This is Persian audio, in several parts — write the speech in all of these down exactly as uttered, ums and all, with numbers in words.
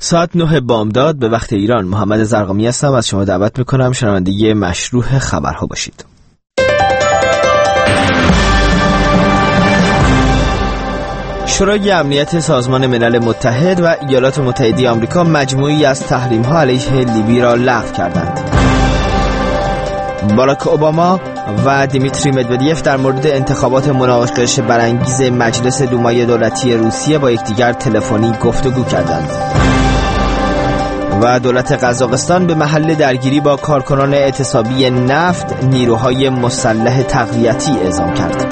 ساعت نه بامداد به وقت ایران. محمد زرقامی هستم، از شما دعوت میکنم شنونده مشروع خبرها باشید. شورای امنیت سازمان ملل متحد و ایالات متحده آمریکا مجموعی از تحریم‌ها علیه لیبی را لغو کردند. باراک اوباما و دیمیتری مدودیف در مورد انتخابات مناقشه برانگیز مجلس دومای دولتی روسیه با یکدیگر تلفنی گفتگو کردند. و دولت قزاقستان به محل درگیری با کارکنان اعتصابی نفت نیروهای مسلح تقویتی اعزام کرد.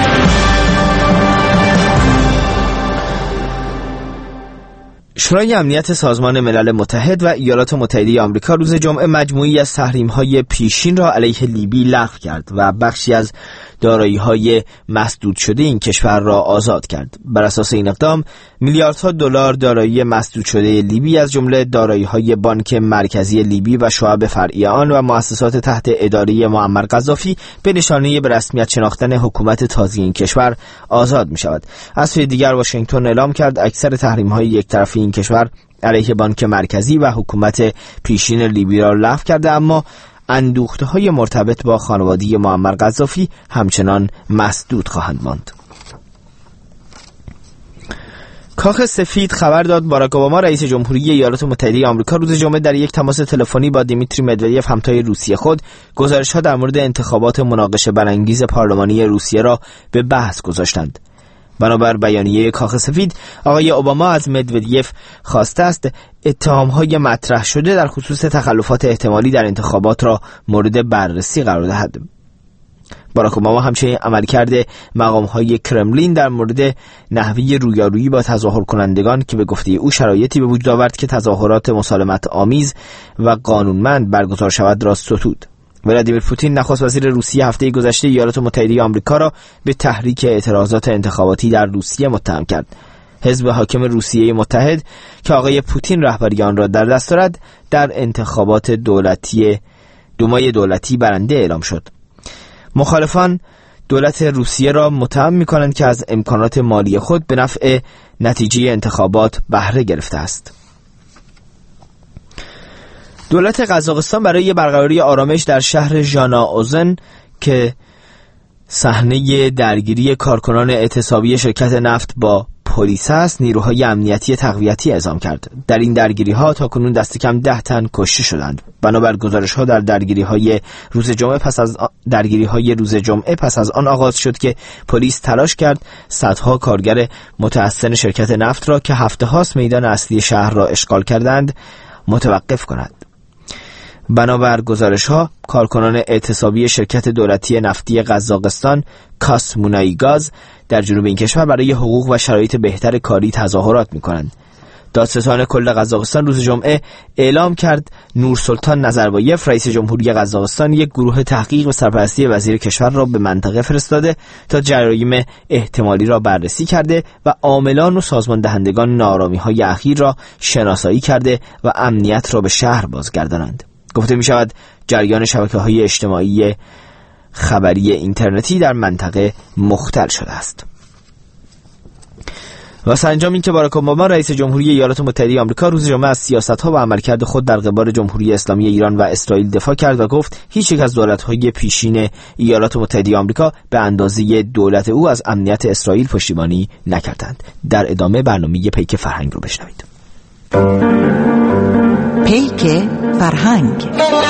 شورای امنیت سازمان ملل متحد و ایالات متحده آمریکا روز جمعه مجموعی از تحریم‌های پیشین را علیه لیبی لغو کرد و بخشی از دارایی‌های مسدود شده این کشور را آزاد کرد. بر اساس این اقدام میلیاردها دلار دارایی مسدود شده لیبی از جمله دارایی‌های بانک مرکزی لیبی و شعب فرعی آن و مؤسسات تحت اداره معمر قذافی به نشانه به رسمیت شناختن حکومت تازی این کشور آزاد می‌شود. از سوی دیگر واشنگتن اعلام کرد اکثر تحریم‌های یک طرفه این کشور علیه بانک مرکزی و حکومت پیشین لیبی را لغو کرده، اما اندوخته‌های مرتبط با خانواده معمر قذافی همچنان مسدود خواهند ماند. کاخ سفید خبر داد باراک اوباما رئیس جمهوری ایالات متحده آمریکا روز جمعه در یک تماس تلفنی با دیمیتری مدودیف همتای روسیه خود گزارش‌ها در مورد انتخابات مناقشه برانگیز پارلمانی روسیه را به بحث گذاشتند. بنابر بیانیه کاخ سفید، آقای اوباما از مدودیف خواسته است اتهام‌های مطرح شده در خصوص تخلفات احتمالی در انتخابات را مورد بررسی قرار دهد. باراک اوباما همچنین عملکرد مقام‌های کرملین در مورد نحوه رویارویی با تظاهر کنندگان که به گفته او شرایطی به وجود آورد که تظاهرات مسالمت آمیز و قانونمند برگزار شود را ستود. ولادیمیر پوتین نخست وزیر روسیه هفته گذشته ایالات متحده آمریکا را به تحریک اعتراضات انتخاباتی در روسیه متهم کرد. حزب حاکم روسیه متحد که آقای پوتین رهبری آن را در دست دارد در انتخابات دولتی دومای دولتی برنده اعلام شد. مخالفان دولت روسیه را متهم می‌کنند که از امکانات مالی خود به نفع نتیجه انتخابات بهره گرفته است. دولت قزاقستان برای برقراری آرامش در شهر ژاناوزن که صحنه درگیری کارکنان اعتصابی شرکت نفت با پلیس است نیروهای امنیتی تقویتی اعزام کرد. در این درگیری‌ها تاکنون دست کم ده تن کشته شدند. بنابر گزارش‌ها در درگیری‌های روز جمعه پس از درگیری‌های روز جمعه پس از آن آغاز شد که پلیس تلاش کرد صدها کارگر متحسن شرکت نفت را که هفته هاست میدان اصلی شهر را اشغال کردند متوقف کند. بنابر گزارش‌ها کارکنان اعتصابی شرکت دولتی نفتی قزاقستان کاسمونایگاز در جنوب این کشور برای حقوق و شرایط بهتر کاری تظاهرات می‌کنند. دادستان کل قزاقستان روز جمعه اعلام کرد نورسلطان نظربایف رئیس جمهوری قزاقستان یک گروه تحقیق و سرپرستی وزیر کشور را به منطقه فرستاده تا جرایم احتمالی را بررسی کرده و عاملان و سازمان دهندگان ناآرامی‌های اخیر را شناسایی کرده و امنیت را به شهر بازگردانند. گفته می شود جریان شبکه‌های اجتماعی خبری اینترنتی در منطقه مختل شده است. و سرانجام این که باراک اوباما رئیس جمهوری ایالات متحده آمریکا روز جمعه از سیاست‌ها و عملکرد خود در قبال جمهوری اسلامی ایران و اسرائیل دفاع کرد و گفت هیچ یک از دولت‌های پیشین ایالات متحده آمریکا به اندازه دولت او از امنیت اسرائیل پشتیبانی نکردند. در ادامه برنامه پیک فرهنگ رو بشنوید. پیک فرهنگ.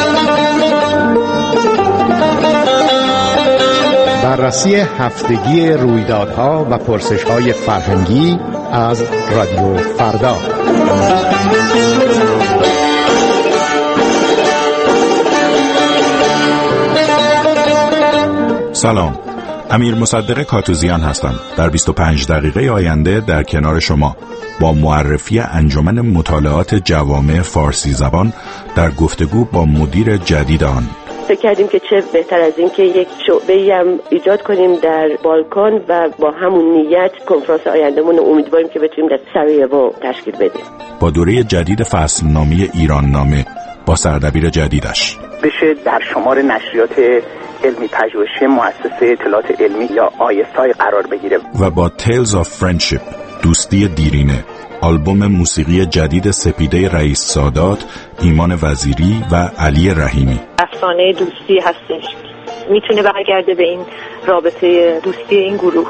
بررسی هفتگی رویدادها و پرسش‌های فرهنگی از رادیو فردا. سلام، امیر مصدق کاتوزیان هستم. در بیست و پنج دقیقه آینده در کنار شما با معرفی انجمن مطالعات جوامع فارسی زبان در گفتگو با مدیر جدید آن. فکر کردیم که چه بهتر از این که یک شعبه‌ای هم ایجاد کنیم در بالکان و با همون نیت کنفرانس آیندهمون امیدواریم که بتونیم در سرایوو تشکیل بدیم. با دوره جدید فصلنامه ایران نامه با سردبیر جدیدش بشه در شمار نشریات علمی پژوهشی مؤسسه اطلاعات علمی یا آی اس آی قرار بگیره و با Tales of Friendship دوستی دیرینه آلبوم موسیقی جدید سپیده رئیس سادات، ایمان وزیری و علی رحیمی. افسانه دوستی هستش، میتونه برگرده به این رابطه دوستی این گروه.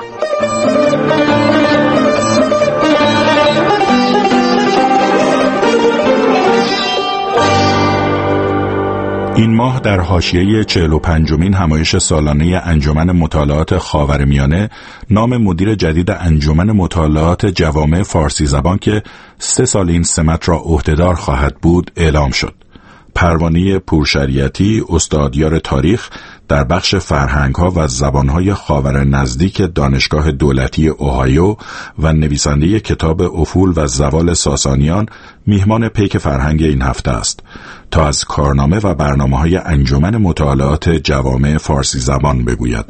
این ماه در حاشیه چهل و پنجمین همایش سالانه انجمن مطالعات خاورمیانه نام مدیر جدید انجمن مطالعات جوامع فارسی زبان که سه سال این سمت را عهدهدار خواهد بود اعلام شد. پروانه پورشریعتی، استادیار تاریخ در بخش فرهنگ‌ها و زبان‌های خاور نزدیک دانشگاه دولتی اوهایو و نویسنده کتاب افول و زوال ساسانیان میهمان پیک فرهنگ این هفته است تا از کارنامه و برنامه‌های انجمن مطالعات جوامع فارسی زبان بگوید.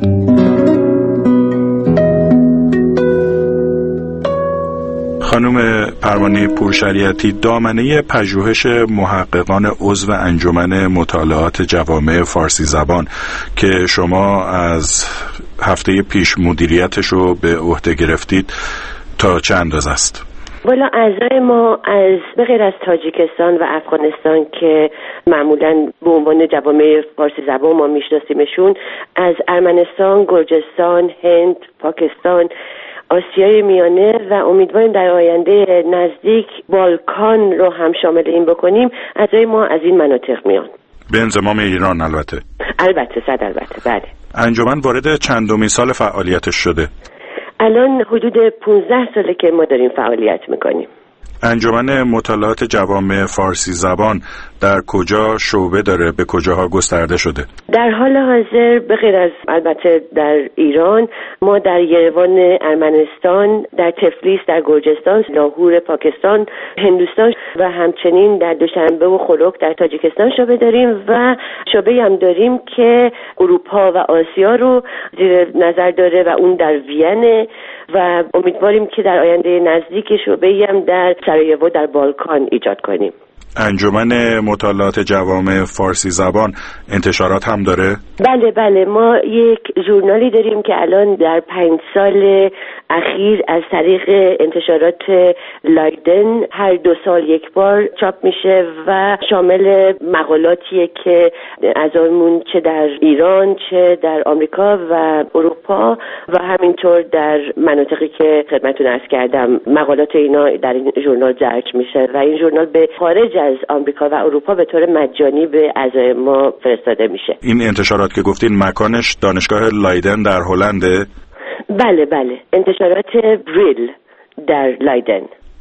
خانم پروانه پورشریعتی، دامنه پژوهش محققان عضو انجمن مطالعات جوامع فارسی زبان که شما از هفته پیش مدیریتش رو به عهده گرفتید تا چه اندازه است؟ والا اعضای ما از به غیر از تاجیکستان و افغانستان که معمولاً به عنوان جوامع فارسی زبان ما میشناسیمشون، از ارمنستان، گرجستان، هند، پاکستان، آسیای میانه و امیدواریم در آینده نزدیک بالکان رو هم شامل این بکنیم، اعضای ما از این مناطق میان. به انضمام ایران البته. البته صد البته بله. انجمن وارد چندمین سال فعالیتش شده؟ الان حدود پانزده ساله که ما داریم فعالیت میکنیم. انجمن مطالعات جوامع فارسی زبان در کجا شعبه داره؟ به کجاها گسترده شده؟ در حال حاضر به غیر از البته در ایران، ما در یروان ارمنستان، در تفلیس در گرجستان، لاهور پاکستان، هندوستان و همچنین در دوشنبه و خلوک در تاجیکستان شعبه داریم و شعبه هم داریم که اروپا و آسیا رو زیر نظر داره و اون در وین و امیدواریم که در آینده نزدیک شعبه‌ای هم در سرایوو در بالکان ایجاد کنیم. انجمن مطالعات جوامع فارسی زبان انتشارات هم داره؟ بله بله، ما یک ژورنالی داریم که الان در پنج سال اخیر از طریق انتشارات لایدن هر دو سال یک بار چاپ میشه و شامل مقالاتیه که اعضامون چه در ایران چه در آمریکا و اروپا و همینطور در مناطقی که خدمتتون عرض کردم مقالات اینا در این ژورنال درج میشه و این ژورنال به خارج از آمریکا و اروپا به طور مجانی به اعضای ما فرستاده میشه. این انتشارات که گفتین مکانش دانشگاه لایدن در هلنده؟ بله بله، انتشارات بریل در لایدن.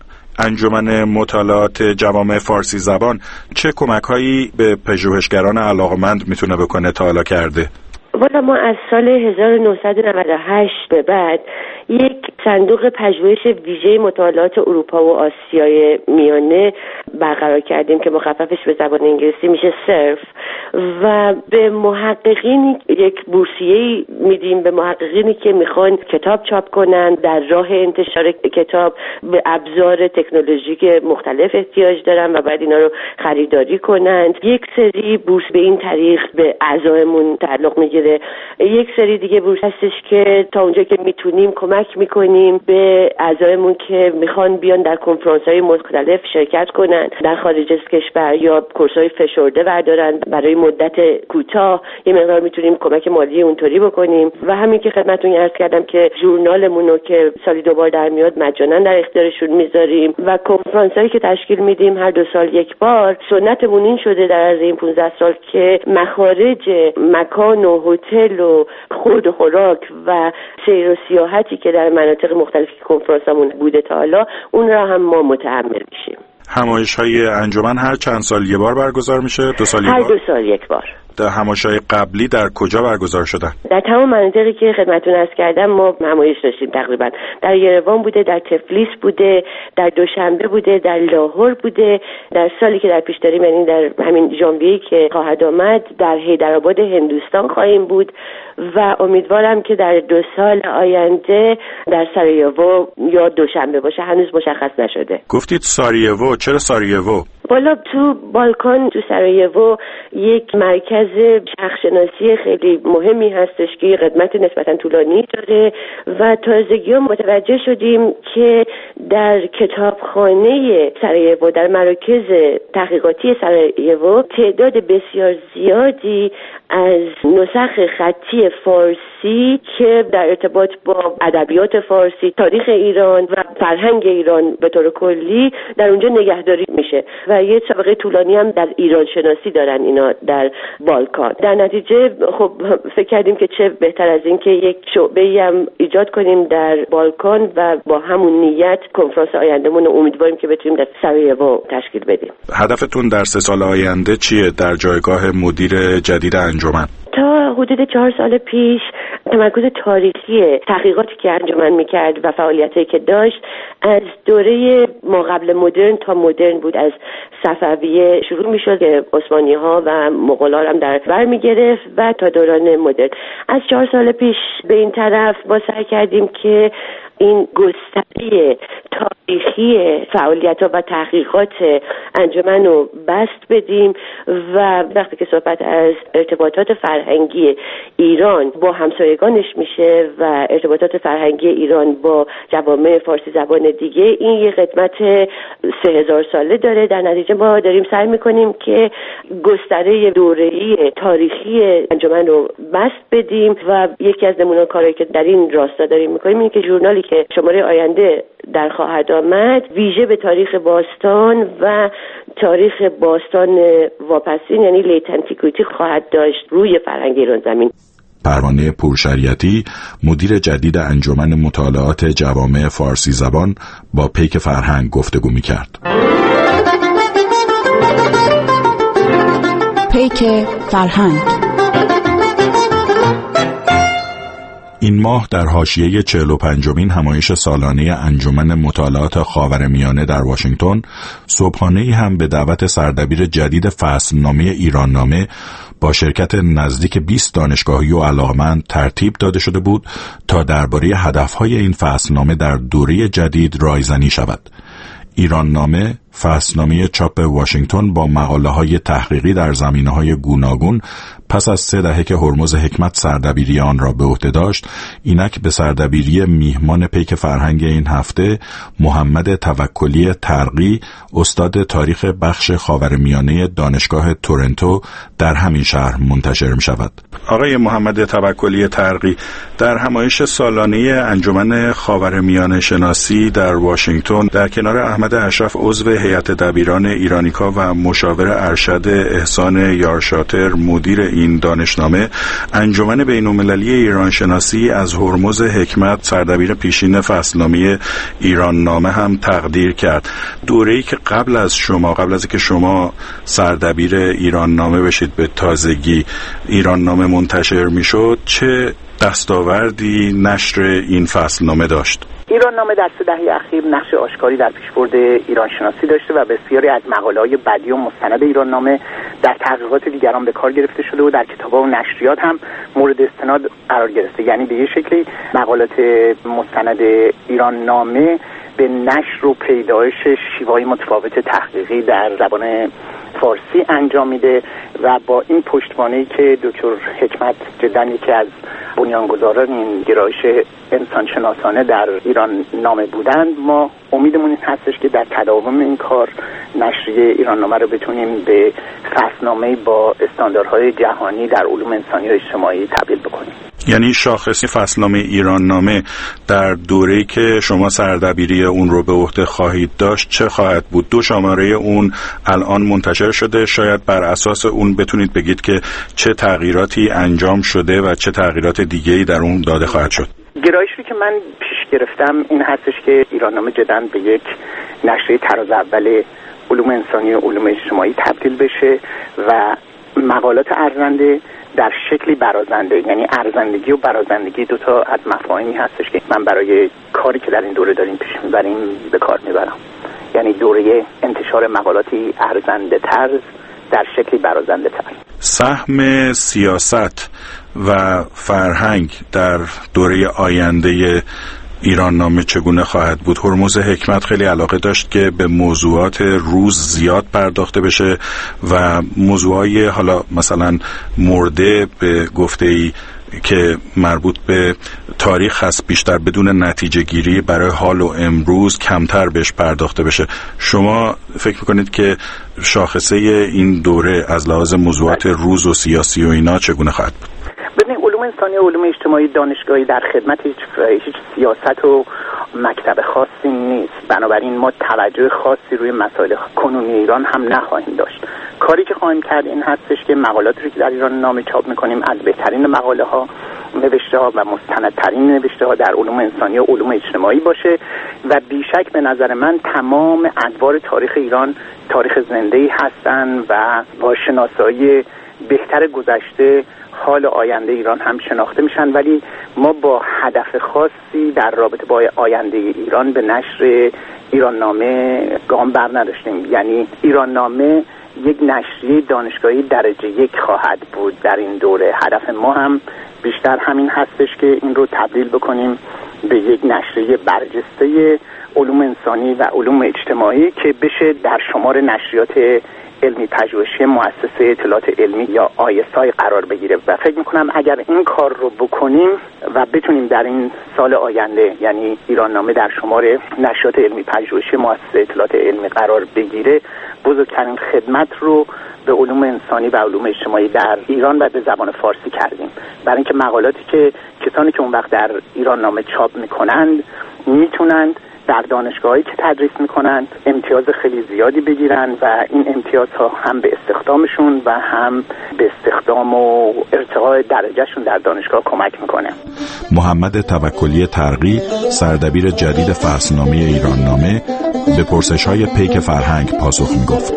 انجمن مطالعات جوامع فارسی زبان چه کمک‌هایی به پژوهشگران علاقمند میتونه بکنه تا حالا کرده؟ والا ما از سال هزار و نهصد و نود و هشت به بعد یک صندوق پژوهش ویژه مطالعات اروپا و آسیای میانه برقرار کردیم که مخففش به زبان انگلیسی میشه سرف و به محققین یک بورسیه میدیم، به محققینی که میخوان کتاب چاپ کنن، در راه انتشار کتاب به ابزار تکنولوژیک مختلف احتیاج دارن و بعد اینا رو خریداری کنند. یک سری بورس به این طریق به اعضایمون تعلق میگیره، یک سری دیگه بورس هستش که تا اونجا که میتونیم کمک میکنیم به اعضایمون که میخوان بیان در کنفرانس‌های مختلف شرکت کنن در خارج از کشور یا کورس‌های فشرده بردارن برای مدت کوتاه، یه مقدار میتونیم کمک مالی اونطوری بکنیم و همین که خدمتتون عرض کردم که ژورنالمون رو که سالی دوبار در میاد مجانا در اختیارشون میذاریم و کنفرانس‌هایی که تشکیل میدیم هر دو سال یک بار. سنتمون این شده در از این پانزده سال که مخارج مکان و هتل و خورد و خوراک و سیر و سیاحتی که در مناطق مختلفی که کنفرانسمون بوده تا حالا اون را هم ما متحمل میشیم. همایش‌های انجمن هر چند سال یک بار برگزار میشه؟ دو سال یک بار؟ هر دو سال یک بار. در همایش‌های قبلی در کجا برگزار شدن؟ در تمام مناطقی که خدمتتون عرض کردم ما همایش داشتیم تقریبا. در یروان بوده، در تفلیس بوده، در دوشنبه بوده، در لاهور بوده. در سالی که در پیش داریم یعنی در همین ژانویه‌ای که خواهد آمد در حیدرآباد هندوستان خواهیم بود و امیدوارم که در دو سال آینده در سارایوو یا دوشنبه باشه، هنوز مشخص نشده. گفتید سارایوو، چرا سارایوو؟ بالا تو بالکان تو سارایوو یک مرکز شخص‌شناسی خیلی مهمی هستش که قدمت نسبتا طولانی داره و تازگی ها متوجه شدیم که در کتابخانه سارایوو، در مراکز تحقیقاتی سارایوو، تعداد بسیار زیادی از نسخ خطی فارسی که در ارتباط با ادبیات فارسی، تاریخ ایران و فرهنگ ایران به طور کلی در اونجا نگهداری میشه و یه سابقه طولانی هم در ایران شناسی دارن اینا در بالکان. در نتیجه خب فکر کردیم که چه بهتر از این که یک شعبه‌ای هم ایجاد کنیم در بالکان و با همون نیت کنفرانس آیندهمون امیدواریم که بتونیم در سارایوو تشکیل بدیم. هدفتون در سه سال آینده چیه در جایگاه مدیر جدید انجمن؟ تا حدود چهار سال پیش تمرکز تاریخی تحقیقاتی که انجمن میکرد و فعالیتی که داشت از دوره ما قبل مدرن تا مدرن بود. از صفویه شروع میشد که عثمانی ها و مغول ها هم در بر میگرفت و تا دوران مدرن. از چهار سال پیش به این طرف ما سعی کردیم که این گستره تاریخی فعالیت‌ها و تحقیقات انجمن رو بست بدیم و وقتی که صحبت از ارتباطات فرهنگی ایران با همسایگانش میشه و ارتباطات فرهنگی ایران با جوامع فارسی زبان دیگه، این یه قدمت سه هزار ساله داره. در نتیجه ما داریم سعی میکنیم که گستره دوره‌ای تاریخی انجمن رو بست بدیم و یکی از نمونه کارهایی که در این راستا داریم میکنیم اینه که ژورنالی که شماره آینده در خواهد آمد ویژه به تاریخ باستان و تاریخ باستان واپسین یعنی لیت انتیکویتی خواهد داشت روی فرهنگ ایران زمین. پروانه پورشریعتی، مدیر جدید انجمن مطالعات جوامع فارسی زبان، با پیک فرهنگ گفتگو می‌کرد. پیک فرهنگ. این ماه در حاشیه چهل و پنجمین همایش سالانه انجمن مطالعات خاورمیانه در واشنگتن، صبحانه‌ای هم به دعوت سردبیر جدید فصلنامه ایران نامه با شرکت نزدیک بیست دانشگاهی و علاقمند ترتیب داده شده بود تا درباره هدفهای این فصلنامه در دوره جدید رایزنی شود. ایران نامه، فصلنامه چاپ واشنگتن با مقاله‌های تحقیقی در زمینه‌های گوناگون، پس از سه دهه که هرمز حکمت سردبیری آن را به عهده داشت، اینک به سردبیری میهمان پیک فرهنگ این هفته، محمد توکلی ترقی، استاد تاریخ بخش خاورمیانه دانشگاه تورنتو در همین شهر منتشر می شود. آقای محمد توکلی ترقی، در همایش سالانه انجمن خاورمیانه شناسی در واشنگتن در کنار احمد اشرف عضو هیئت دبیران ایرانیکا و مشاور ارشد احسان یارشاتر مدیر این دانشنامه، انجمن بین‌المللی ایران شناسی از هرمز حکمت سردبیر پیشین فصلنامه ایران نامه هم تقدیر کرد. دوره‌ای که قبل از شما قبل از اینکه شما سردبیر ایران نامه بشید به تازگی ایران نامه منتشر میشد، چه دستاوردی نشر این فصلنامه داشت؟ ایران نامه در سه دهه اخیر نقش آشکاری در پیشبرد ایران شناسی داشته و بسیاری از مقاله‌های بدی و مستند ایران نامه در تحقیقات دیگران به کار گرفته شده و در کتاب‌ها و نشریات هم مورد استناد قرار گرفته. یعنی به یه شکلی مقالات مستند ایران نامه به نشر و پیدایش شیوه‌های متفاوت تحقیقی در زبان فارسی انجام میده و با این پشتوانه‌ای که دکتر حکمت جدا یکی از بنیانگذاران این گرایش انسانشناسانه در ایران نامه بودند، ما امیدمون این هستش که در تداوم این کار نشریه ایران نامه رو بتونیم به فصلنامه‌ای با استانداردهای جهانی در علوم انسانی و اجتماعی تبدیل بکنیم. یعنی شاخص فصلنامه ایران نامه در دوره‌ای که شما سردبیری اون رو به عهده خواهید داشت چه خواهد بود؟ دو شماره اون الان منتشر شده، شاید بر اساس اون بتونید بگید که چه تغییراتی انجام شده و چه تغییرات دیگه‌ای در اون داده خواهد شد. گرایشی که من پیش گرفتم این هستش که ایران نامه جداً به یک نشریه تراز اول علوم انسانی و علوم اجتماعی تبدیل بشه و مقالات ارزنده در شکلی برازنده، یعنی ارزندگی و برازندگی دو تا از مفاهیمی هستش که من برای کاری که در این دوره داریم پیش میبریم به کار میبرم. یعنی دوره انتشار مقالاتی ارزنده تر در شکلی برازنده تر. سهم سیاست و فرهنگ در دوره آینده ایران نامه چگونه خواهد بود. هرمز حکمت خیلی علاقه داشت که به موضوعات روز زیاد پرداخته بشه و موضوعای حالا مثلا مرده به گفته‌ای که مربوط به تاریخ هست بیشتر بدون نتیجه گیری برای حال و امروز کمتر بهش پرداخته بشه. شما فکر میکنید که شاخصه این دوره از لحاظ موضوعات روز و سیاسی و اینا چگونه خواهد بود؟ ببینید علوم انسانی و علوم اجتماعی دانشگاهی در خدمت هیچ, هیچ سیاست و مکتب خاصی نیست، بنابراین ما توجه خاصی روی مسائل کنونی ایران هم نخواهیم داشت. کاری که خواهیم کرد این هستش که مقالاتی که در ایران نامه چاپ میکنیم از بهترین مقاله ها، نوشته ها و مستندترین نوشته ها در علوم انسانی و علوم اجتماعی باشه و بیشک به نظر من تمام ادوار تاریخ ایران تاریخ زنده‌ای هستن و با شناسایی بهتر گذشته حال آینده ایران هم شناخته میشن، ولی ما با هدف خاصی در رابطه با آینده ایران به نشر ایران نامه گام بر نداشتیم. یعنی ایران نامه یک نشریه دانشگاهی درجه یک خواهد بود در این دوره. هدف ما هم بیشتر همین هستش که این رو تبدیل بکنیم به یک نشریه برجسته علوم انسانی و علوم اجتماعی که بشه در شمار نشریات علمی پژوهشی مؤسسه اطلاعات علمی یا آی اس آی قرار بگیره و فکر میکنم اگر این کار رو بکنیم و بتونیم در این سال آینده یعنی ایران نامه در شمار نشریات علمی پژوهشی مؤسسه اطلاعات علمی قرار بگیره، بزرگترین خدمت رو به علوم انسانی و علوم اجتماعی در ایران و به زبان فارسی کردیم، برای اینکه مقالاتی که کسانی که اون وقت در ایران نامه چاپ میکنند میتونند در دانشگاهایی که تدریس میکنند امتیاز خیلی زیادی بگیرن و این امتیازها هم به استخدامشون و هم به استخدام و ارتقاء درجهشون در دانشگاه کمک میکنه. محمد توکلی ترقی، سردبیر جدید فصلنامه ایران نامه، به پرسش‌های پیک فرهنگ پاسخ میگفت.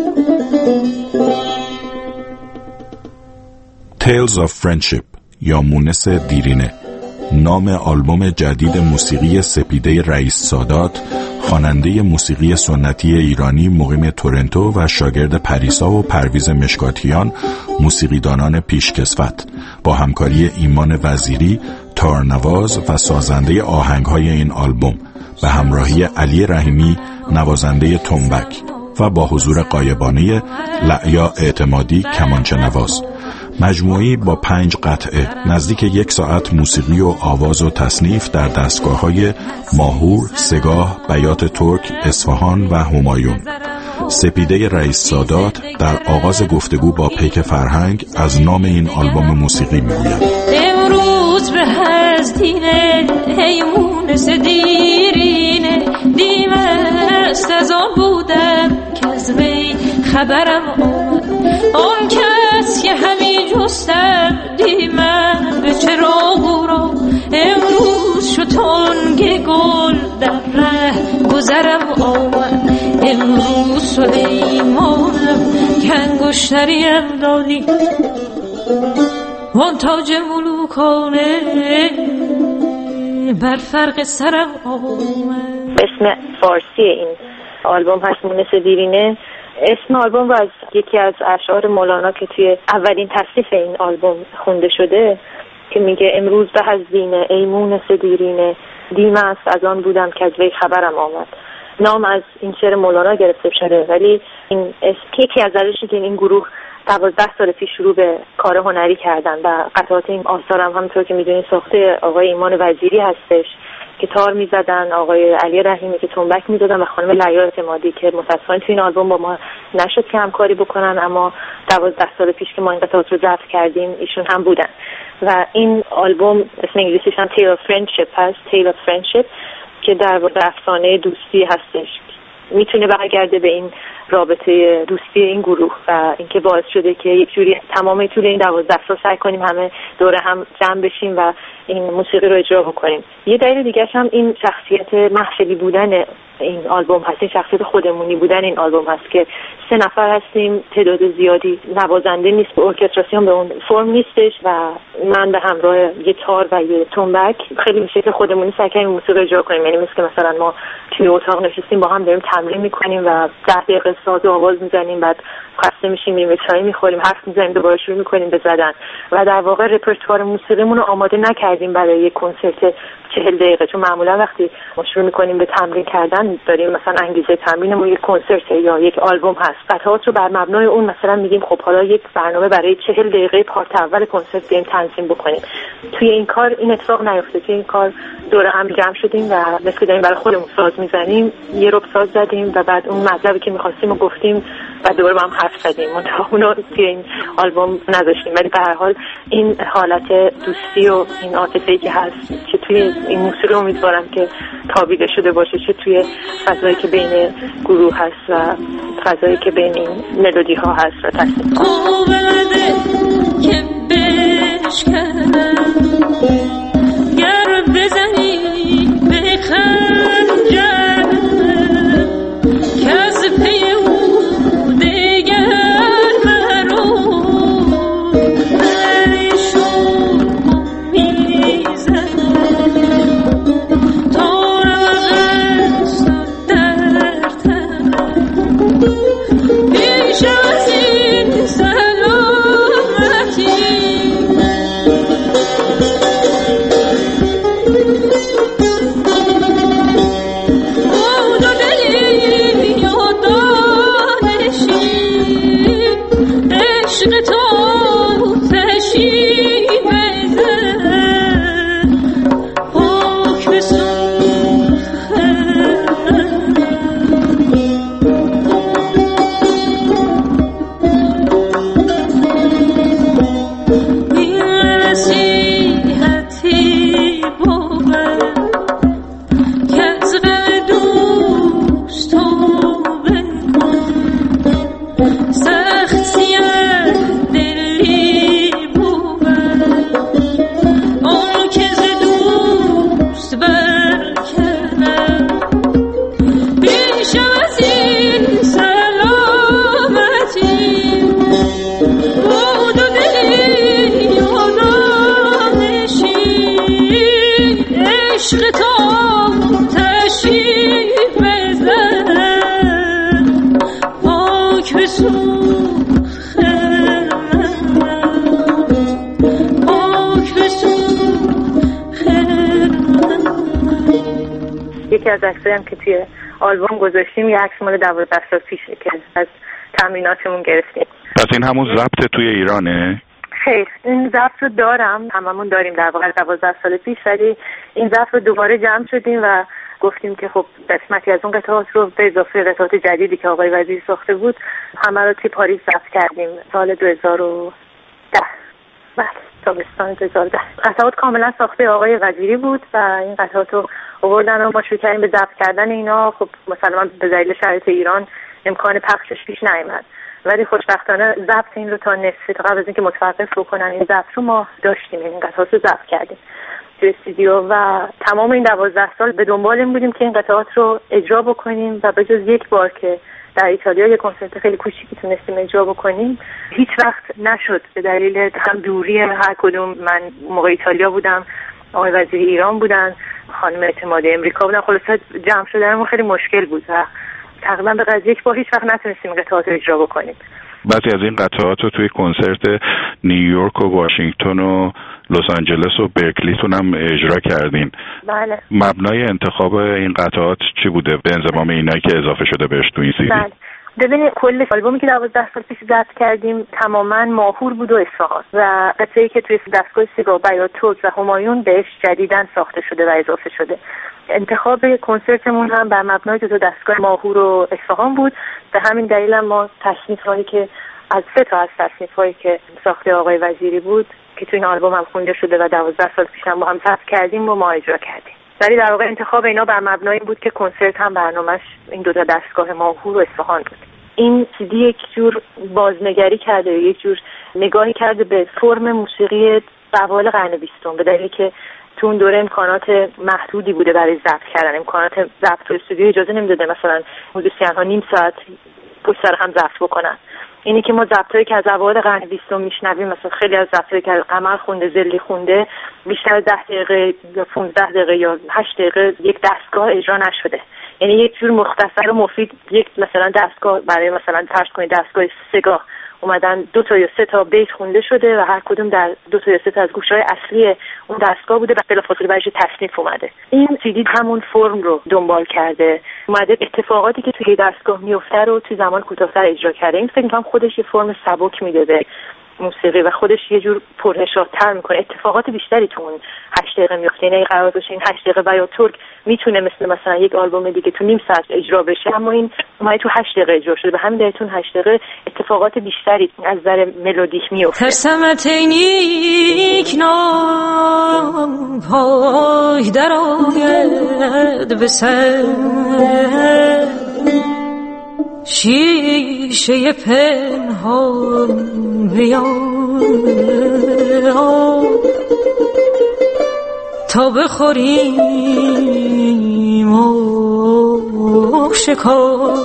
Tales of Friendship یا مونس دیرینه، نام آلبوم جدید موسیقی سپیده رئیس سادات، خواننده موسیقی سنتی ایرانی مقیم تورنتو و شاگرد پریسا و پرویز مشکاتیان، موسیقیدانان پیشکسوت، با همکاری ایمان وزیری، تارنواز و سازنده آهنگهای این آلبوم، به همراهی علی رحیمی، نوازنده تنبک، و با حضور غایبانه لعیا اعتمادی، کمانچه نواز. مجموعی با پنج قطعه نزدیک یک ساعت موسیقی و آواز و تصنیف در دستگاه‌های ماهور، سگاه، بیات ترک، اصفهان و همایون. سپیده رئیس سادات در آغاز گفتگو با پیک فرهنگ از نام این آلبوم موسیقی میگوید. امروز به هستینه هیمون سدیرینه دیم است از آن بودم که از وی خبرم آمد، آن کس که همی جستم دیمم به چراغ را امروز شد تنگ گل در ره گذرم آمد، امروز سلیمانم که انگشتریم دادی وان تاج ملوکانه بر فرق سرم آمد. اسم فارسی این آلبوم هست مونس دیرینه. اسم آلبوم رو از یکی از اشعار مولانا که توی اولین تصنیف این آلبوم خونده شده که میگه امروز به هزینه ای مونس دیرینه دیم است از آن بودم که از وی خبرم آمد. نام از این شعر مولانا گرفته شده، ولی این اسم یکی از دلایلی که این گروه دوازده سال پیش شروع به کار هنری کردن و قطعات این آثار هم همونطور که میدونید ساخته آقای ایمان وزیری هستش که تار میزدن، آقای علی رحیمی که تنبک میزدن و خانم لعیا اعتمادی که متأسفانه توی این آلبوم با ما نشد که همکاری بکنن، اما دوازده سال پیش که ما این قطعات رو ضبط کردیم ایشون هم بودن و این آلبوم اسم انگلیسیش هم Tale of Friendship هست، Tale of Friendship که در واقع افسانه دوستی هستش. میتونه برگرده به این رابطه دوستی این گروه و اینکه باعث شده که یک جوری تمام طول این دوازده سال سعی کنیم همه دوره هم جمع بشیم و این موسیقی رو اجرا بکنیم. یه دلیل دیگه هم این شخصیت محفلی بودن این آلبوم هست، این شخصیت خودمونی بودن این آلبوم هست که سه نفر هستیم، تعداد زیادی، نوازنده نیست، ارکستراسیون به اون فرم نیستش و من به همراه یه تار و یه تنبک خیلی به شکل خودمونی سعی کردیم موسیقی اجرا کنیم. یعنی مثل که مثلا ما توی اتاق نشستیم با هم داریم تمرین میکنیم و ده دقیقه ساز و آواز میزنیم، بعد خسته میشیم میریم چای میخوریم، حرف میزنیم، دوباره شروع میکنیم به زدن و در واقع رپرتوار موسیقیمون رو آماده نکردیم برای یک کنسرت چهل دقیقه، چون معمولا وقتی ما شروع میکنیم به تمرین کردن داریم مثلا انگیزه تمرینمون یک کنسرت یا یک آلبوم هست، قطعات رو بر مبنای اون مثلا میگیم خب حالا یک برنامه برای چهل دقیقه پارت اول کنسرت بیایم تنظیم بکنیم. توی این کار این اتفاق نیفتاد. توی این کار دور هم جمع شدیم و مثل داریم برای خودمون ساز میزنیم، یه رب ساز زدیم و بعد اون مطلبی که می‌خواستیم رو گفتیم و دوباره با هم حرف زدیم. منتها اونو توی این آلبوم نذاشتیم، ولی به هر حال این حالت دوستی و این عاطفه‌ای که هست که توی این موسیقی امیدوارم که تابیده شده باشه، چه توی فضایی که بین گروه هست و فضایی که بین این ملودی ها هست و تصمیم گر بزنی به خنجر که از پی او دیگر مرو پریشون میزن تا روغست در تن بیش از این سلامتی یکی از عکسایی هم که توی آلبوم گذاشتیم یه عکس مال دوازده سال پیشه که از تمریناتمون گرفتیم. پس این همون ضبط توی ایرانه؟ خیر، این ضبط رو دارم، هممون داریم در واقع دوازده سال پیش، ولی این ضبط رو دوباره جمع شدیم و گفتیم که خب قسمتی از اون قطعات رو به اضافه قطعات جدیدی که آقای وزیری ساخته بود همه رو توی پاریس ضبط کردیم سال دو هزار و ده. بله، تابستان دو هزار و ده. قطعات کاملا ساخته آقای وزیری بود و این قطعات رو آوردن و ما شروع کردیم به ضبط کردن اینا. خب مثلا به دلیل شرایط ایران امکان پخشش پیش نیامد، ولی خوشبختانه ضبط این رو تا نصف تا قبل از اینکه متوقف بکنن این ضبط رو ما داشتیم، این قطعات رو ضبط کردیم توی استودیو و تمام این دوازده سال به دنبال این بودیم که این قطعات رو اجرا بکنیم و به جز یک بار که در ایتالیا یک کنسرت خیلی کوچیکی تونستیم اجرا بکنیم هیچ وقت نشد به دلیل هم دوری هر کدوم. من موقع ایتالیا بودم، آقای وزیری ایران بودن، خانم اعتمادی امریکا بودن، خلاصه جمع شدنمون خیلی مشکل بود و تقریبا به قضیه یک بار هیچ وقت نتونستیم قطعات رو اجرا بکنیم. بعضی از این قطعات رو توی کنسرت نیویورک و واشنگتن و لس آنجلس و برکلی تون هم اجرا کردین. بله. مبنای انتخاب این قطعات چی بوده به انضمام اینایی که اضافه شده بهش تو این سیدی؟ بله. ببینید کل آلبومی که دوازده سال پیش ضبط کردیم تماما ماهور بود و اصفهان و قطعه‌ای که توی دستگاه سیگار بیات توت و همایون بهش جدیداً ساخته شده و اضافه شده. انتخاب کنسرتمون هم بر مبنای دو تا دستگاه ماهور و اصفهان بود. به همین دلیل هم ما تصنیف‌هایی که از سه تا از تصنیف‌هایی که ساخته آقای وزیری بود که توی این آلبوم هم خونده شده و دوازده سال پیش هم با هم ضبط کردیم و ما اجرا کردیم. ولی در واقع انتخاب اینا بر مبنای این بود که کنسرت هم برنامه‌اش این دو تا دستگاه ماهور و اصفهان بود. این سیدی یک جور بازنگری کرده، یک جور نگاهی کرده به فرم موسیقی اوایل قرن بیستم، به دلیلی که تو اون دوره امکانات محدودی بوده برای ضبط کردن. امکانات ضبط تو استودیو اجازه نمیداده مثلا موزیسین ها نیم ساعت پشت سر هم ضبط بکنن. اینی که ما ضبطایی که از اوایل قرن بیستم میشنویم، مثلا خیلی از ضبطایی که قمر خونده، زلی خونده، بیشتر از ده دقیقه یا پانزده دقیقه یا هشت دقیقه یک دستگاه اجرا نشده. یعنی یک جور مختصر و مفید، یک مثلا دستگاه برای مثلا فرض کنید دستگاه سگاه اومدن دو تا یا سه تا بیت خونده شده و هر کدوم در دو تا یا سه تا از گوشه‌های اصلی اون دستگاه بوده و بلافاصله برایش تصنیف اومده. این سیدی همون فرم رو دنبال کرده، اومده اتفاقاتی که توی دستگاه میفته رو توی زمان کوتاه‌تر اجرا کرده. این فکر می‌کنم خودش یه فرم سبک میده به موسیقی و خودش یه جور پرنشاط‌تر میکنه. اتفاقات بیشتری تو اون هشت دقیقه میفته. یعنی قرار باشه این هشت دقیقه و یا ترک میتونه مثل مثلا یک آلبوم دیگه تو نیم ساعت اجرا بشه، اما این اومده تو هشت دقیقه اجرا شده. به همین دلیل تو هشت دقیقه اتفاقات بیشتری از نظر ملودیک میفته. ترسمتینیک نام پای در آید به سر، شیشه پنهان بیار تا بخوریم و شکار.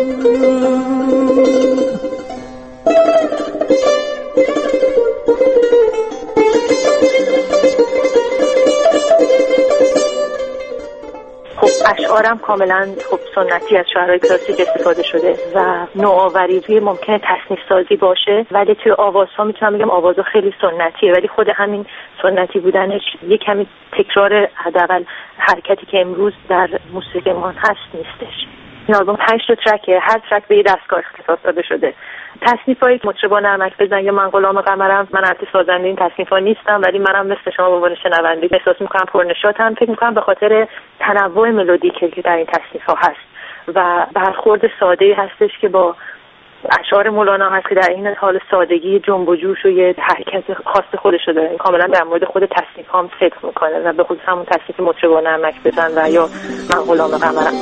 اشعارم کاملا خب سنتی از شعرهای کلاسیک استفاده شده و نوآوری روی ممکنه تصنیف سازی باشه، ولی توی آوازها میتونم بگم آوازها خیلی سنتیه، ولی خود همین سنتی بودنش یک کمی تکرار حداقل حرکتی که امروز در موسیقیمان هست نیستش. این آلبوم پنج تا ترکه، هر ترک به یه دستگاه اختصاص داده شده. تصنیفایی که مطربا نرمک بزن یا من غلام قمرم، من البته سازنده این تصنیفا نیستم، ولی منم مثل شما به عنوان شنونده احساس میکنم پرنشاطم. فکر میکنم به خاطر تنوع ملودیکی که در این تصنیفا هست و برخورد ساده‌ای هستش که با اشعار مولانا هست که در این حال سادگی جنب و جوش و یه حرکت خاص خودش داره. این کاملا در مورد خود تصنیف هم صدق میکنه و به خصوص همون تصنیف مطربا نرمک بزن و یا من غلام قمرم.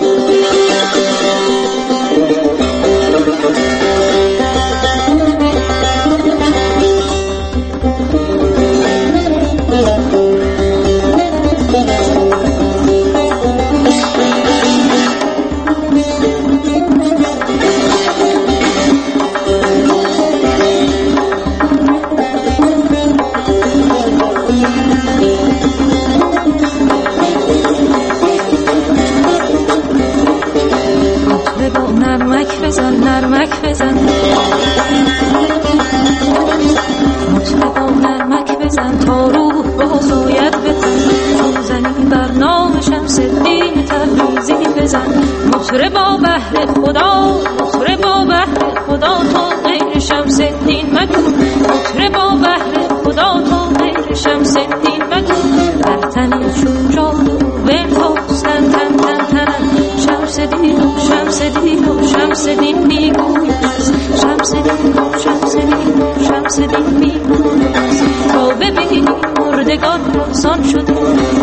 نرمک بزن نرمک بزن مطربا نرمک بزن تا روح بازاید بزن، چون زنی بر نام شمس الدین تبریزی بزن. مطربا بهر خدا مطربا بهر خدا تا غیر شمس الدین مگو، مطربا بهر خدا تا غیر شمس الدین مگو. بر تنی چون جادو بنهاستن تن تن تن شمس دین و شمس دین و شمس دین میگوید شمس دین و شمس دین و شمس دین میگوید تا ببینی مردگان رقصان شده.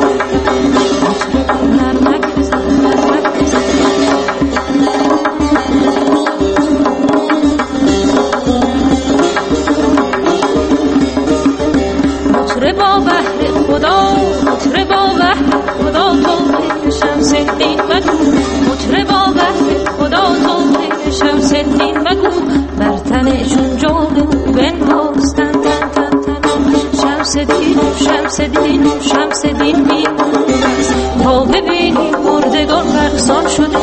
نرمک بزن نرمک بزن مطربا بهر خدا مطربا بهر خدا تا غیر شمس الدین مگو، مطربا بهر خدا تا غیر شمس الدین مگو. بر تن چون جاده بنهاستن تن تن تن شمس دین و شمس دین و شمس دین میگوید تا ببینی مردگان رقصان شده.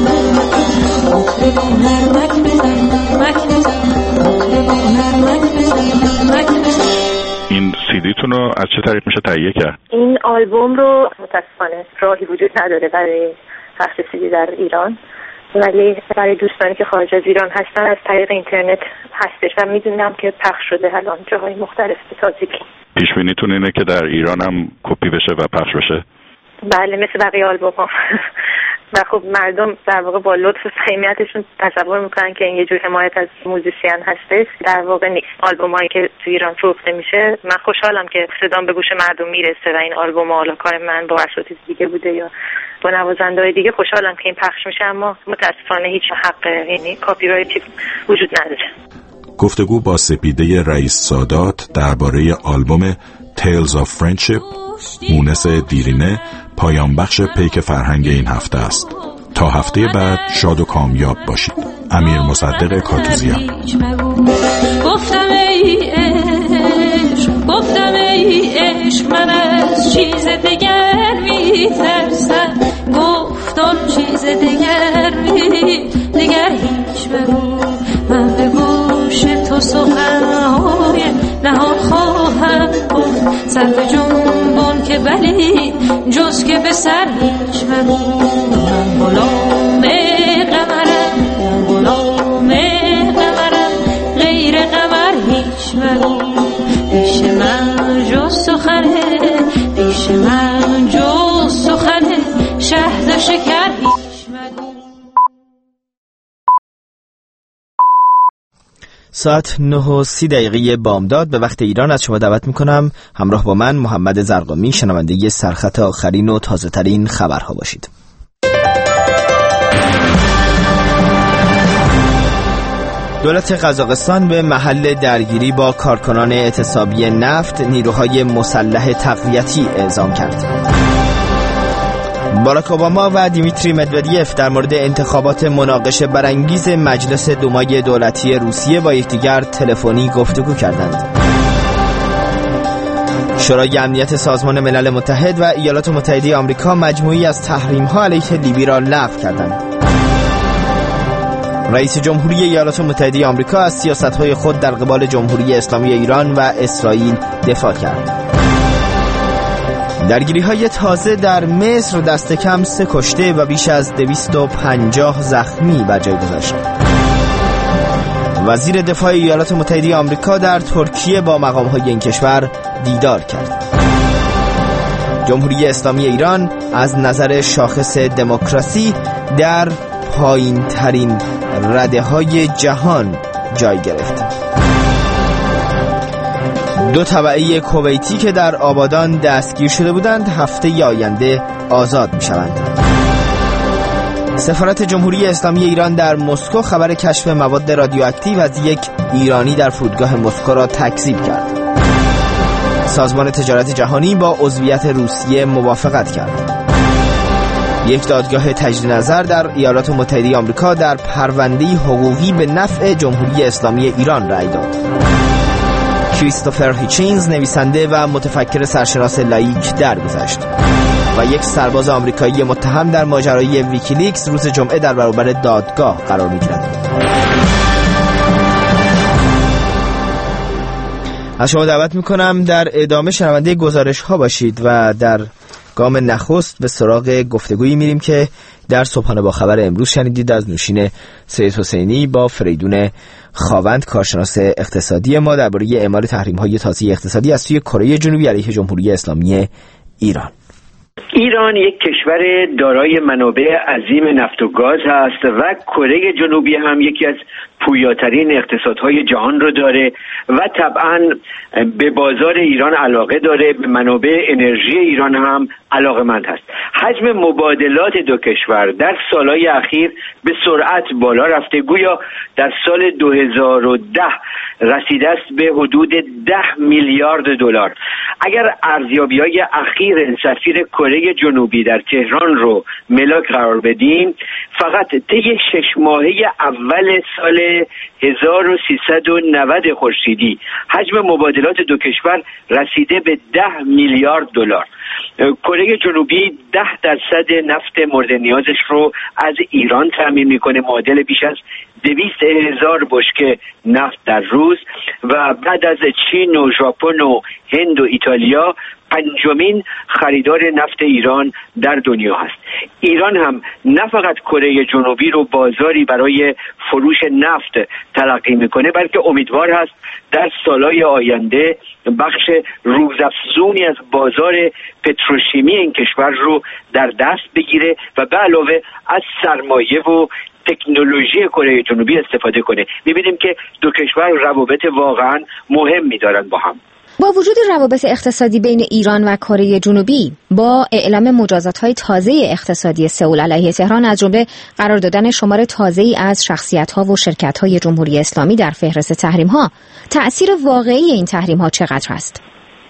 مطربا نرمک بزن نرمک بزن مطربا نرمک بزن نرمک بزن. این سیدیتون رو از چه طریق میشه تهیه کرد؟ این آلبوم رو متاسفانه راهی وجود نداره برای پخش سیدی در ایران، ولی برای دوستانی که خارج از ایران هستن از طریق اینترنت هستش و میدونم که پخش شده الان جاهای مختلف به تازگی. پیش بینیتون اینه که در ایران هم کپی بشه و پخش بشه؟ بله، مثل بقیه آلبوم ها. و خب مردم در واقع با لطف و صمیمیتشون تصور میکنن که این یه جور حمایت از موزیسین هستش. در واقع نیست. آلبوم هایی که تو ایران فروخته میشه، من خوشحالم که صدام به گوش مردم میرسه و این آلبوم حالا کار من با اساتید دیگه بوده یا با نوازنده‌های دیگه، خوشحالم که این پخش میشه، اما متاسفانه هیچ حق یعنی کپی رایتی وجود نداره. گفتگو با سپیده رئیس سادات درباره آلبوم Tales of Friendship مونس دیرینه پایان بخش پیک فرهنگ این هفته است. تا هفته بعد شاد و کامیاب باشید. امیر مصدق کاتوزیان. گفتم ای عشق، گفتم ای عشق، من از چیز دگر می‌ترسم. گفتم چیز دگر می دگر هیچ بگو، من به گوش تو سخنهای نهان خواهم گفت. سر به جنبان که ولی جز که به سر هیچ بگو. من غلام قمرم، من غلام قمرم، غیر قمر هیچ بگو. پیش من جز سخنه، پیش من جز سخنه، شهد شکر هیچ مگو. ساعت نه و سی دقیقه بامداد به وقت ایران از شما دعوت میکنم همراه با من محمد زرقامی شنونده سرخط آخرین و تازه ترین خبرها باشید. دولت قزاقستان به محل درگیری با کارکنان اعتصابی نفت نیروهای مسلح تقویتی اعزام کرد. باراک اوباما و دیمیتری مدودیف در مورد انتخابات مناقشه برانگیز مجلس دومای دولتی روسیه با یکدیگر تلفنی گفتگو کردند. شورای امنیت سازمان ملل متحد و ایالات متحده آمریکا مجموعی از تحریم‌ها علیه لیبی را لغو کردند. رئیس جمهوری ایالات متحده آمریکا از سیاست‌های خود در قبال جمهوری اسلامی ایران و اسرائیل دفاع کرد. درگیری‌های تازه در مصر دست کم سه کشته و بیش از دویست و پنجاه زخمی بر جای گذاشت. وزیر دفاع ایالات متحده آمریکا در ترکیه با مقام‌های این کشور دیدار کرد. جمهوری اسلامی ایران از نظر شاخص دموکراسی در پایین ترین رده های جهان جای گرفت. دو تبعه کویتی که در آبادان دستگیر شده بودند هفته آینده آزاد می شوند. سفارت جمهوری اسلامی ایران در مسکو خبر کشف مواد رادیواکتیو از یک ایرانی در فرودگاه مسکو را تکذیب کرد. سازمان تجارت جهانی با عضویت روسیه موافقت کرد. یک دادگاه تجدید نظر در ایالات متحده آمریکا در پرونده حقوقی به نفع جمهوری اسلامی ایران رأی داد. کریستوفر هیچینز نویسنده و متفکر سرشناس لاییک درگذشت و یک سرباز آمریکایی متهم در ماجرای ویکیلیکس روز جمعه در برابر دادگاه قرار می‌گیرد. از شما دعوت می‌کنم در ادامه شنونده گزارش‌ها باشید و در گام نخست به سراغ گفتگویی میریم که در صبحانه با خبر امروز شنیدید از نوشین سید حسینی با فریدون خاوند کارشناس اقتصادی ما درباره اعمال تحریم‌های تازه اقتصادی از سوی کره جنوبی علیه جمهوری اسلامی ایران. ایران یک کشور دارای منابع عظیم نفت و گاز هست و کره جنوبی هم یکی از پویاترین اقتصادهای جهان رو داره و طبعا به بازار ایران علاقه داره، به منابع انرژی ایران هم علاقه‌مند هست. حجم مبادلات دو کشور در سالهای اخیر به سرعت بالا رفته، گویا در سال دو هزار و ده رسیده است به حدود ده میلیارد دلار. اگر ارزیابی‌های اخیر سفیر کره جنوبی در تهران رو ملاک قرار بدیم، فقط طی شش ماهه اول سال هزار و سیصد و نود خورشیدی حجم مبادلات دو کشور رسیده به ده میلیارد دلار. کره جنوبی ده درصد نفت مورد نیازش رو از ایران تامین میکنه، معادل بیش از دویست هزار بشکه نفت در روز و بعد از چین و ژاپن و هند و ایتالیا پنجمین خریدار نفت ایران در دنیا هست. ایران هم نه فقط کره جنوبی رو بازاری برای فروش نفت تلقی میکنه، بلکه امیدوار هست در سالهای آینده بخش روزافزونی از بازار پتروشیمی این کشور رو در دست بگیره و به علاوه از سرمایه و تکنولوژی کره جنوبی استفاده کنه. می‌بینیم که دو کشور روابط واقعا مهمی دارن با هم. با وجود روابط اقتصادی بین ایران و کره جنوبی، با اعلام مجازات‌های تازه اقتصادی سئول علیه تهران از جمله قرار دادن شمار تازه‌ای از شخصیت‌ها و شرکت‌های جمهوری اسلامی در فهرست تحریم‌ها، تأثیر واقعی این تحریم‌ها چقدر است؟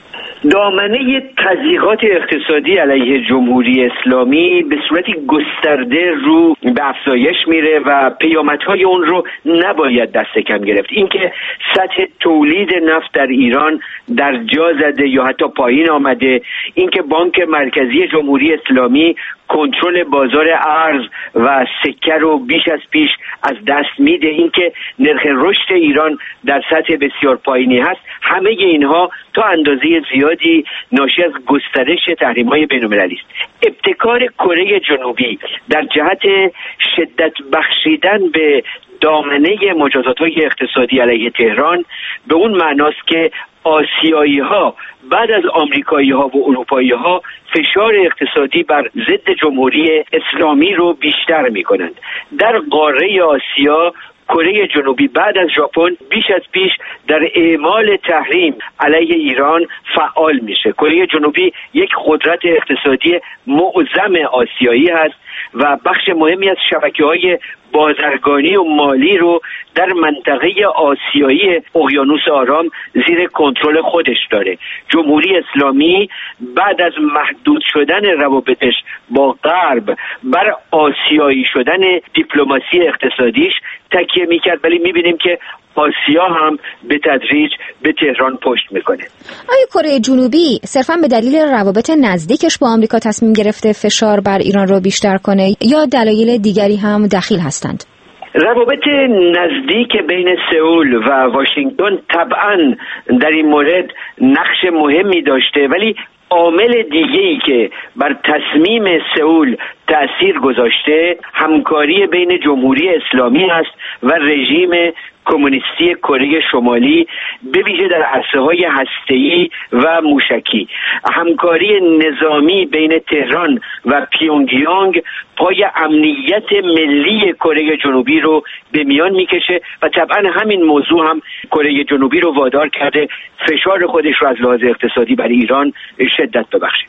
دامنه تضییقات اقتصادی علیه جمهوری اسلامی به صورتی گسترده رو به افزایش میره و پیامدهای اون رو نباید دست کم گرفت. اینکه سطح تولید نفت در ایران در جا زده یا حتی پایین آمده، اینکه بانک مرکزی جمهوری اسلامی کنترل بازار ارز و سکه رو بیش از پیش از دست میده، اینکه نرخ رشد ایران در سطح بسیار پایینی هست، همه اینها تا اندازه زیادی ناشی از گسترش تحریم‌های بین‌المللی است. ابتکار کره جنوبی در جهت شدت بخشیدن به دامنه مجازات‌های اقتصادی علیه تهران به اون معناست که آسیایی ها بعد از آمریکایی ها و اروپایی ها فشار اقتصادی بر ضد جمهوری اسلامی رو بیشتر می کنند. در قاره آسیا کره جنوبی بعد از ژاپن بیش از پیش در اعمال تحریم علیه ایران فعال میشه. کره جنوبی یک قدرت اقتصادی معظم آسیایی هست و بخش مهمی از شبکه‌های بازرگانی و مالی رو در منطقه آسیایی اقیانوس آرام زیر کنترل خودش داره. جمهوری اسلامی بعد از محدود شدن روابطش با غرب بر آسیایی شدن دیپلماسی اقتصادیش تکیه میکرد، ولی میبینیم که آسیا هم به تدریج به تهران پشت میکنه. آیا کره جنوبی صرفاً به دلیل روابط نزدیکش با آمریکا تصمیم گرفته فشار بر ایران رو بیشتر کنه یا دلایل دیگری هم دخیل هستند؟ روابط نزدیک بین سئول و واشنگتن طبعاً در این مورد نقش مهمی داشته، ولی عامل دیگه‌ای که بر تصمیم سئول تأثیر گذاشته همکاری بین جمهوری اسلامی است و رژیم کمونیستی کره شمالی، به ویژه در عرصه‌های هسته‌ای و موشکی. همکاری نظامی بین تهران و پیونگیانگ پای امنیت ملی کره جنوبی رو به میان میکشه و طبعا همین موضوع هم کره جنوبی رو وادار کرده فشار خودش رو از لحاظ اقتصادی بر ایران شدت ببخشه.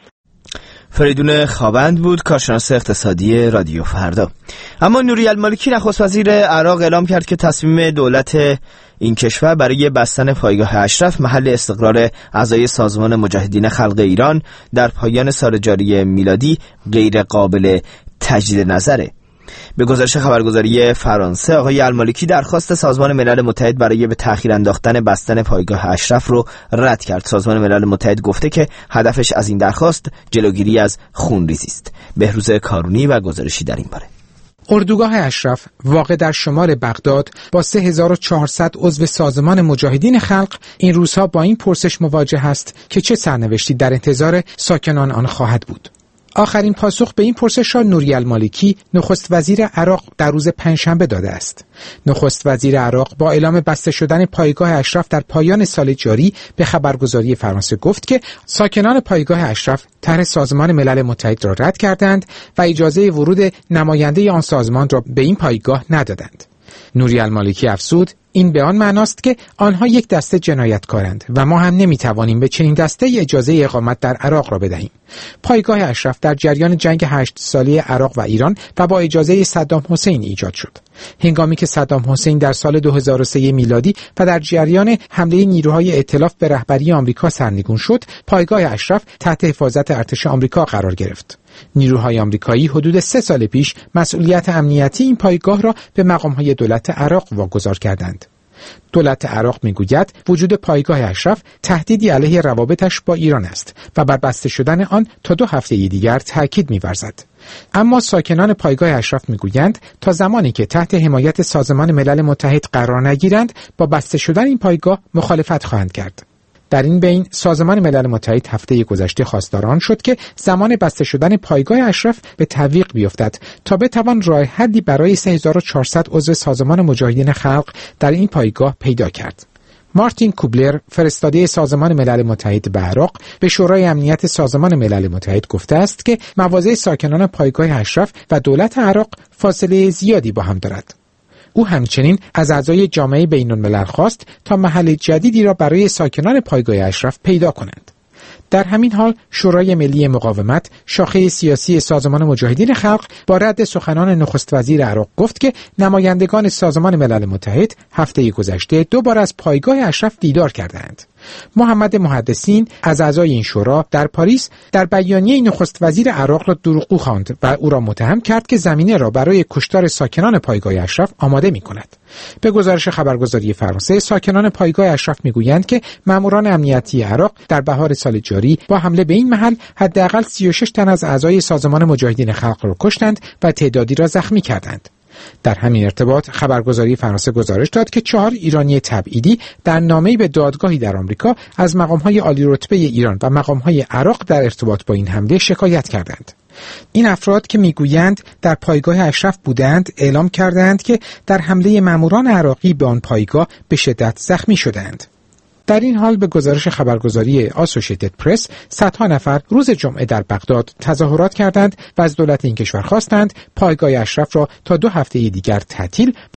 فریدون خوابند بود، کارشناس اقتصادی رادیو فردا. اما نوری المالکی نخست وزیر عراق اعلام کرد که تصمیم دولت این کشور برای بستن پایگاه اشرف محل استقرار اعضای سازمان مجاهدین خلق ایران در پایان سال جاری میلادی غیر قابل تجدید نظره. به گزارش خبرگزاری فرانسه، آقای المالکی درخواست سازمان ملل متحد برای به تأخیر انداختن بستن پایگاه اشرف رو رد کرد. سازمان ملل متحد گفته که هدفش از این درخواست جلوگیری از خونریزی است. بهروز کارونی و گزارشی در این باره. اردوگاه اشرف واقع در شمال بغداد با سه هزار و چهارصد عضو سازمان مجاهدین خلق این روزها با این پرسش مواجه است که چه سرنوشتی در انتظار ساکنان آن خواهد بود. آخرین پاسخ به این پرسش را نوری المالکی نخست وزیر عراق در روز پنجشنبه داده است. نخست وزیر عراق با اعلام بسته شدن پایگاه اشرف در پایان سال جاری به خبرگزاری فرانسه گفت که ساکنان پایگاه اشرف طرح سازمان ملل متحد را رد کردند و اجازه ورود نماینده آن سازمان را به این پایگاه ندادند. نوری المالکی افزود این به آن معناست که آنها یک دسته جنایتکارند و ما هم نمیتوانیم به چنین دسته اجازه اقامت در عراق را بدهیم. پایگاه اشرف در جریان جنگ هشت ساله عراق و ایران و با اجازه صدام حسین ایجاد شد. هنگامی که صدام حسین در سال دو هزار و سه میلادی و در جریان حمله نیروهای ائتلاف به رهبری آمریکا سرنگون شد، پایگاه اشرف تحت حفاظت ارتش آمریکا قرار گرفت. نیروهای آمریکایی حدود سه سال پیش مسئولیت امنیتی این پایگاه را به مقامهای دولت عراق واگذار کردند. دولت عراق میگوید وجود پایگاه اشرف تهدیدی علیه روابطش با ایران است و بر بسته شدن آن تا دو هفته دیگر تاکید می‌ورزد. اما ساکنان پایگاه اشرف میگویند تا زمانی که تحت حمایت سازمان ملل متحد قرار نگیرند با بسته شدن این پایگاه مخالفت خواهند کرد. در این بین سازمان ملل متحد هفته گذشته خواستار آن شد که زمان بسته شدن پایگاه اشرف به تعویق بیفتد تا بتوان راه حلی برای سه هزار و چهارصد عضو سازمان مجاهدین خلق در این پایگاه پیدا کرد. مارتین کوبلر، فرستاده سازمان ملل متحد به عراق، به شورای امنیت سازمان ملل متحد گفته است که مواضع ساکنان پایگاه اشرف و دولت عراق فاصله زیادی با هم دارد. او همچنین از اعضای جامعه بین‌الملل خواست تا محل جدیدی را برای ساکنان پایگاه اشرف پیدا کنند. در همین حال شورای ملی مقاومت، شاخه سیاسی سازمان مجاهدین خلق، با رد سخنان نخست وزیر عراق گفت که نمایندگان سازمان ملل متحد هفته گذشته دو بار از پایگاه اشرف دیدار کردند. محمد محدثین از اعضای این شورا در پاریس در بیانیه نخست وزیر عراق را دروغگو خواند و او را متهم کرد که زمینه را برای کشتار ساکنان پایگاه اشرف آماده می‌کند. به گزارش خبرگزاری فرانسه، ساکنان پایگاه اشرف میگویند که ماموران امنیتی عراق در بهار سال جاری با حمله به این محل حداقل سی و شش تن از اعضای سازمان مجاهدین خلق را کشتند و تعدادی را زخمی کردند. در همین ارتباط خبرگزاری فرانسه گزارش داد که چهار ایرانی تبعیدی در نامه‌ای به دادگاهی در آمریکا از مقام‌های عالی رتبه ایران و مقام‌های عراق در ارتباط با این حمله شکایت کردند. این افراد که میگویند در پایگاه اشرف بودند اعلام کردند که در حمله ماموران عراقی به آن پایگاه به شدت زخمی شدند. در این حال به گزارش خبرگزاری آسوشیتد پرس، صدها نفر روز جمعه در بغداد تظاهرات کردند و از دولت این کشور خواستند پایگاه اشرف را تا دو هفته دیگر تعطیل